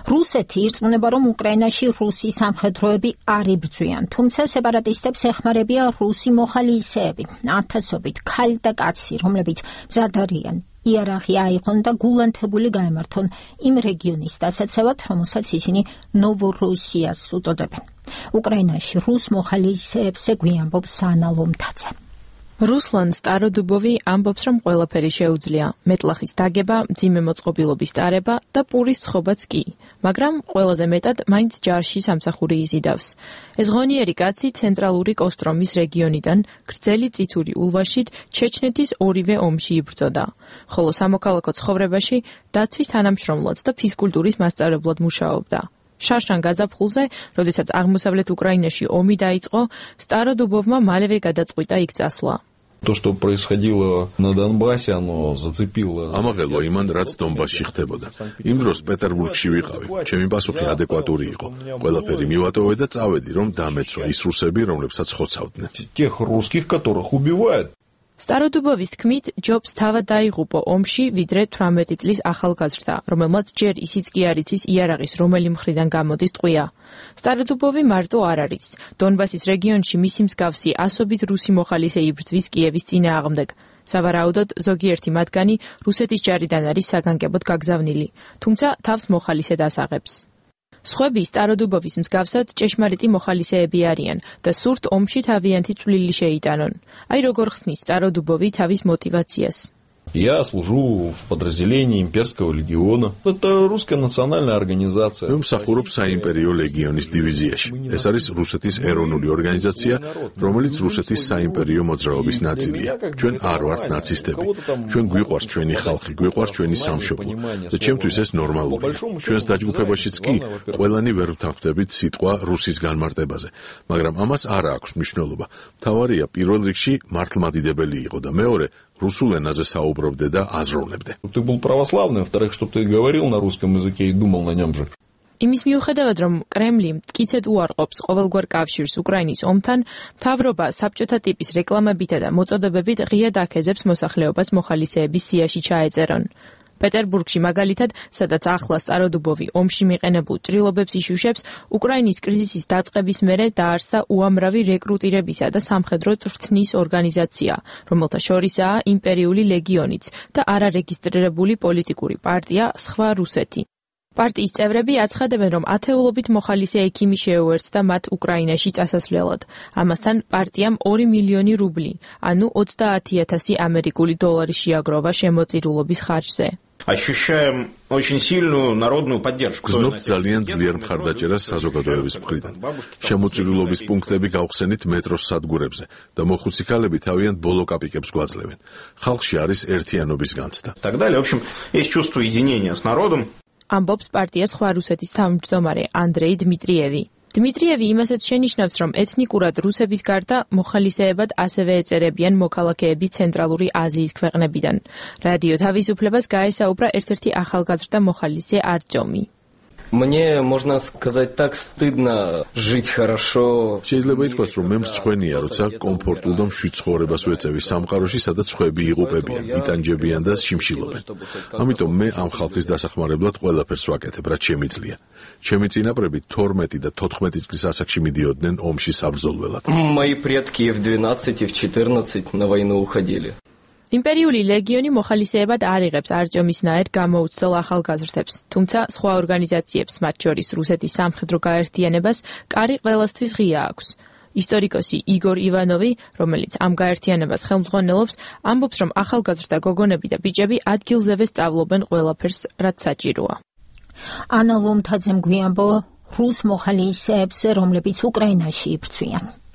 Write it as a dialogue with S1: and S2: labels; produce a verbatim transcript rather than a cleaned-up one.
S1: რუსეთი ირწმუნება, რომ უკრაინაში რუსი სამხედროები არ იბრძვიან, თუმცა სეპარატისტებს ეხმარებია რუსი მოხალისეები, ათასობით ქალი და კაცი, რომლებიც მზად არიან იარაღი აიღონ და გულანთებული გაემართონ იმ რეგიონის დასაცავად, რომელსაც ისინი ნოვორუსიას უწოდებენ. უკრაინაში რუს მოხალისეებს ეგვიანბობს ანა ლომთაძე.
S2: რუსლან სტაროდუბოვი ამბობს, რომ ყველაფერი შეუძლია. მეტლახის დაგება, მძიმე მოწყობილობის ტარება და პურის ცხობაც კი, მაგრამ ყველაზე მეტად მაინც ჯარში სამსახური იზიდავს. ეს ღონიერი კაცი ცენტრალური კოსტრომის რეგიონიდან გრძელი წითური ულვაშით ჩეჩნეთის ორივე ომში იბრძოდა, ხოლო სამოქალაქო ცხოვრებაში დაცვის თანამშრომლად და ფიზკულტურის მასწავლებლად მუშაობდა. შარშან გაზაფხულზე, როდესაც აღმოსავლეთ უკრაინაში ომი დაიწყო, სტაროდუბოვმა მალევე გადაწყვიტა იქ წასვლა.
S3: То, что происходило на Донбассе, оно зацепило.
S4: Ამაღელვა იმან, რაც დონბასში ხდებოდა. იმ დროს პეტერბურგში ვიყავი. ჩემი პასუხი ადეკვატური იყო. ყველაფერი მივატოვე და წავედი, რომ დამეცვა ის რუსები, რომლებსაც ხოცავდნენ.
S3: Тех русских, которых убивают.
S2: სტაროდუბოვის თქმით, ჯობს თავად დაიღუპო ომში, ვიდრე თვრამეტი წლის ახალგაზრდა, რომელმაც ჯერ ისიც კი არ იცის იარაღის რომელი მხრიდან გამოდის ტყვია. სტაროდუბოვი მარტო არ არის. დონბასის რეგიონში მისი მსგავსი ასობით რუსი მოხალისე იბრძვის კიევის წინააღმდეგ. სავარაუდოდ, ზოგიერთი მათგანი რუსეთის ჯარიდან არის საგანგებოდ გაგზავნილი, თუმცა თავს მოხალისედ ასაღებს. სხვები სტაროდუბოვის მსგავსად ჭეშმარიტი მოხალისეები არიან და სურთ ომში თავიანთი წვლილი შეიტანონ. აი როგორ ხსნის სტაროდუბოვი თავის мотивациას.
S3: Я служу в подразделении имперского легиона. Это русская национальная организация.
S4: მე მსახურობ საიმპერიო ლეგიონის დივიზიაში. ეს არის რუსეთის ეროვნული ორგანიზაცია, რომელიც რუსეთის საიმპერიო მოძრაობის ნაწილია. ჩვენ არ ვართ ნაცისტები. ჩვენ გვიყვარს ჩვენი ხალხი, გვიყვარს ჩვენი სამშობლო. და ჩემთვის ეს ნორმალურია. ჩვენს დაჯგუფებაშიც კი ყველანი ვერ ვთანხმდებით სიტყვა რუსის განმარტებაზე, მაგრამ ამას არ აქვს მნიშვნელობა. მთავარია პირველ რიგში მართლმადიდებელი იყო და მეორე რუსულ ენაზე საუბრობდე და აზროვნებდე.
S3: Ты был православный, во-вторых, чтобы ты говорил на русском языке и думал на нем же.
S2: იმის მიუხედავად, რომ კრემლი მტკიცედ უარყოფს ყოველგვარ კავშირს უკრაინის ომთან, მთავრობა საბჭოთა ტიპის რეკლამებითა და მოწოდებებით ღიად აქეზებს მოსახლეობას მოხალისეების სიაში ჩაეწერონ. პეტერბურგში მაგალითად, სადაც ახლა სტაროდუბოვი ომში მიყენებულ ჭრილობებს იშუშებს, უკრაინის კრიზისის დაწყების მერე დაარსდა უამრავი რეკრუტირებისა და სამხედრო წვრთნის ორგანიზაცია, რომელთა შორისაა იმპერიული ლეგიონიც და არარეგისტრირებული პოლიტიკური პარტია სხვა რუსეთი. პარტიის წევრები აცხადებენ, რომ ათეულობით მოხალისე ექიმი შეუერთდა მათ უკრაინაში წასასვლელად. ამასთან პარტიამ ორი მილიონი რუბლი, ანუ ოცდაათი ათასი ამერიკული დოლარი შეაგროვა შემოწირულობის ხარჯზე.
S5: Ощущаем очень сильную народную поддержку.
S4: Გზნობთ ძალიან ძლიერ მხარდაჭერას საზოგადოების მხრიდან. შემოწირულობის пунктები გავხსენით მეტროს სადგურებზე და მოხუცი ქალები თავიანთ ბოლო კაპიკებს გვაძლევენ. ხალხში არის ერთიანობის განცდა.
S5: Так далее. В общем, есть чувство единения с народом.
S2: ამბობს პარტიას სხვა რუსეთის თავმჯდომარე ანდრეი დმიტრიევი. დმიტრიევი იმასაც შენიშნავს, რომ ეთნიკურად რუსების გარდა მოხალისეებად ასევე ეწერებიან მოქალაქეები ცენტრალური აზიის ქვეყნებიდან. რადიო თავისუფლებას გაესაუბრა ერთ-ერთი ახალგაზრდა მოხალისე არტემი.
S6: Мне, можно сказать так, стыдно жить хорошо.
S4: შეიძლება ითქვას, რომ მე მრცხვენია, როცა კომფორტულ და მშვიდ ცხოვრებას ვეწევი სამყაროში, სადაც ხვები იღუპებიან, იტანჯებიან და შიმშილობენ. ამიტომ მე ამ ხალხის დასახმარებლად ყველაფერს ვაკეთებ, რაც შემიძლია. ჩემი წინაპრები თორმეტი და თოთხმეტი წლის ასაკში მიდიოდნენ ომში საბრძოლველად.
S6: Мои предки в двенадцать и в четырнадцать на войну уходили.
S2: იმპერიული ლეგიონი მოხალისეებად არ იღებს არტემისნაირ გამოუცდელ ახალგაზრდებს, თუმცა სხვა ორგანიზაციებს, მათ შორის რუსეთის სამხედრო გაერთიანებას, კარი ყველასთვის ღია აქვს. ისტორიკოსი იგორ ივანოვი, რომელიც ამ გაერთიანებას ხელმძღვანელობს, ამბობს, რომ ახალგაზრდა გოგონები და ბიჭები ადგილზევე სწავლობენ ყველაფერს, რაც საჭიროა.
S1: ანა ლომთაძემ გვიანბო რუს მოხალისეებს, რომლებიც უკრაინაში იბრძვიან.